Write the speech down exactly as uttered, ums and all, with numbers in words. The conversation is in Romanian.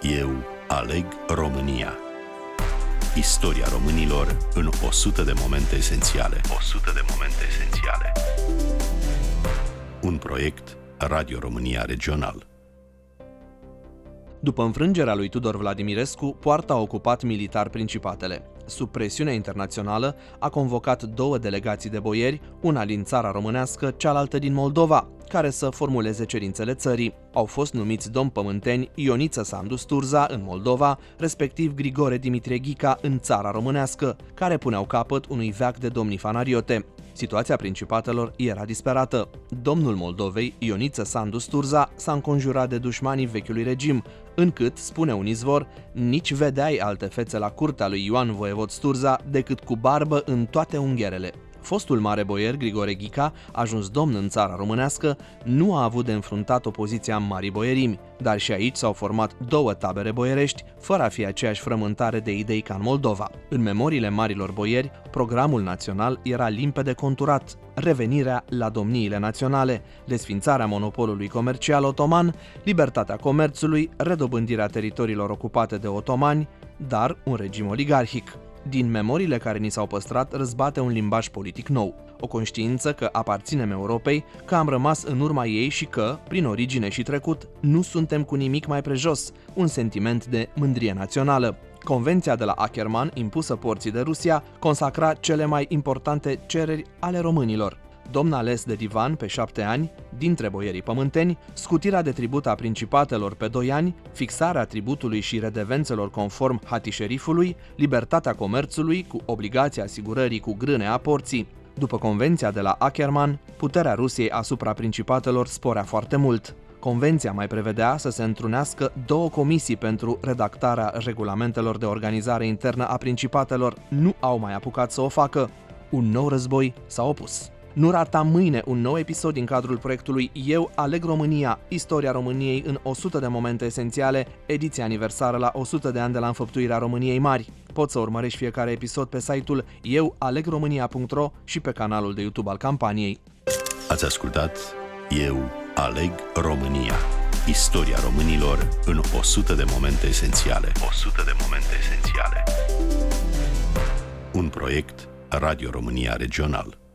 Eu aleg România. Istoria românilor în o sută de momente esențiale. o sută de momente esențiale. Un proiect Radio România Regional. După înfrângerea lui Tudor Vladimirescu, Poarta a ocupat militar Principatele. Sub presiunea internațională, a convocat două delegații de boieri, una din țara românească, cealaltă din Moldova, care să formuleze cerințele țării. Au fost numiți domni pământeni Ioniță Sandu Sturza în Moldova, respectiv Grigore Dimitrie Ghica în țara românească, care puneau capăt unui veac de domnii fanariote. Situația Principatelor era disperată. Domnul Moldovei, Ioniță Sandu Sturza, s-a înconjurat de dușmanii vechiului regim, încât, spune un izvor, nici vedeai alte fețe la curtea lui Ioan Voievod Sturza decât cu barbă în toate ungherele. Fostul mare boier Grigore Ghica, ajuns domn în țara românească, nu a avut de înfruntat opoziția marii boierimi, dar și aici s-au format două tabere boierești, fără a fi aceeași frământare de idei ca în Moldova. În memoriile marilor boieri, programul național era limpede conturat: revenirea la domniile naționale, desfințarea monopolului comercial otoman, libertatea comerțului, redobândirea teritoriilor ocupate de otomani, dar un regim oligarhic. Din memoriile care ni s-au păstrat răzbate un limbaj politic nou, o conștiință că aparținem Europei, că am rămas în urma ei și că, prin origine și trecut, nu suntem cu nimic mai prejos, un sentiment de mândrie națională. Convenția de la Ackerman, impusă porții de Rusia, consacra cele mai importante cereri ale românilor: domn ales de divan pe șapte ani, dintre boierii pământeni, scutirea de tribut a Principatelor pe doi ani, fixarea tributului și redevențelor conform hatișerifului, libertatea comerțului cu obligația asigurării cu grâne a porții. După Convenția de la Ackerman, puterea Rusiei asupra Principatelor sporea foarte mult. Convenția mai prevedea să se întrunească două comisii pentru redactarea regulamentelor de organizare internă a Principatelor. Nu au mai apucat să o facă. Un nou război s-a opus. Nu rata mâine un nou episod din cadrul proiectului Eu aleg România, istoria României în o sută de momente esențiale, ediția aniversară la o sută de ani de la înfăptuirea României Mari. Poți să urmărești fiecare episod pe site-ul eu aleg românia punct ro și pe canalul de YouTube al campaniei. Ați ascultat Eu aleg România, istoria românilor în o sută de momente esențiale. o sută de momente esențiale. Un proiect Radio România Regional.